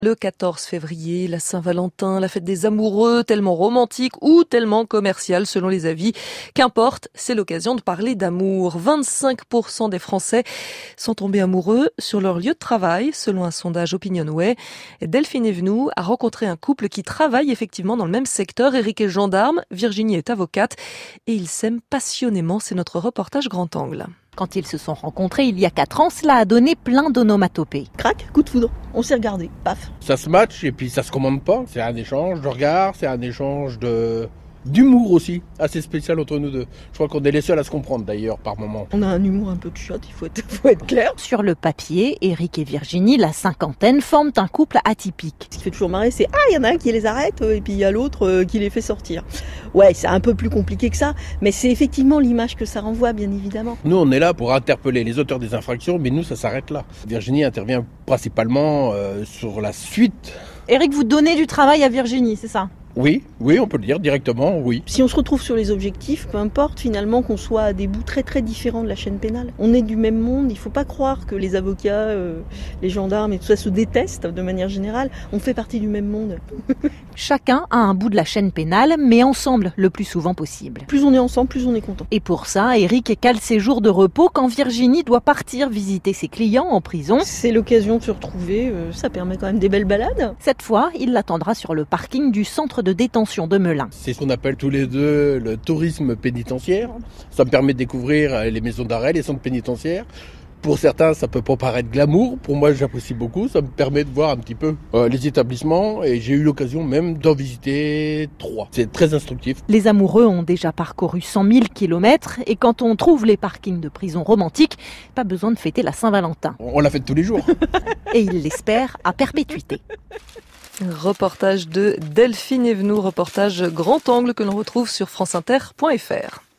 Le 14 février, la Saint-Valentin, la fête des amoureux, tellement romantique ou tellement commerciale selon les avis. Qu'importe, c'est l'occasion de parler d'amour. 25% des Français sont tombés amoureux sur leur lieu de travail, selon un sondage Opinionway. Delphine Evenou a rencontré un couple qui travaille effectivement dans le même secteur. Éric est gendarme, Virginie est avocate et ils s'aiment passionnément. C'est notre reportage Grand Angle. Quand ils se sont rencontrés il y a 4 ans, cela a donné plein d'onomatopées. Crac, coup de foudre. On s'est regardé, paf. Ça se match et puis ça se commande pas. C'est un échange de regards, c'est un échange d'humour aussi, assez spécial entre nous deux. Je crois qu'on est les seuls à se comprendre d'ailleurs par moment. On a un humour un peu de chiotte, il faut être clair. Sur le papier, Éric et Virginie, la cinquantaine, forment un couple atypique. Ce qui fait toujours marrer, c'est il y en a un qui les arrête et puis il y a l'autre qui les fait sortir. Ouais, c'est un peu plus compliqué que ça, mais c'est effectivement l'image que ça renvoie, bien évidemment. Nous, on est là pour interpeller les auteurs des infractions, mais nous, ça s'arrête là. Virginie intervient principalement sur la suite. Éric, vous donnez du travail à Virginie, c'est ça ? Oui, on peut le dire directement, oui. Si on se retrouve sur les objectifs, peu importe finalement qu'on soit à des bouts très très différents de la chaîne pénale. On est du même monde, il ne faut pas croire que les avocats, les gendarmes et tout ça se détestent de manière générale. On fait partie du même monde. Chacun a un bout de la chaîne pénale, mais ensemble le plus souvent possible. Plus on est ensemble, plus on est content. Et pour ça, Éric cale ses jours de repos quand Virginie doit partir visiter ses clients en prison. C'est l'occasion de se retrouver, ça permet quand même des belles balades. Cette fois, il l'attendra sur le parking du centre de détention de Melun. C'est ce qu'on appelle tous les deux le tourisme pénitentiaire. Ça me permet de découvrir les maisons d'arrêt, les centres pénitentiaires. Pour certains, ça peut pas paraître glamour. Pour moi, j'apprécie beaucoup. Ça me permet de voir un petit peu les établissements et j'ai eu l'occasion même d'en visiter 3. C'est très instructif. Les amoureux ont déjà parcouru 100 000 kilomètres et quand on trouve les parkings de prison romantiques, pas besoin de fêter la Saint-Valentin. On la fête tous les jours. Et il l'espère à perpétuité. Reportage de Delphine Evenou, reportage Grand Angle que l'on retrouve sur franceinter.fr.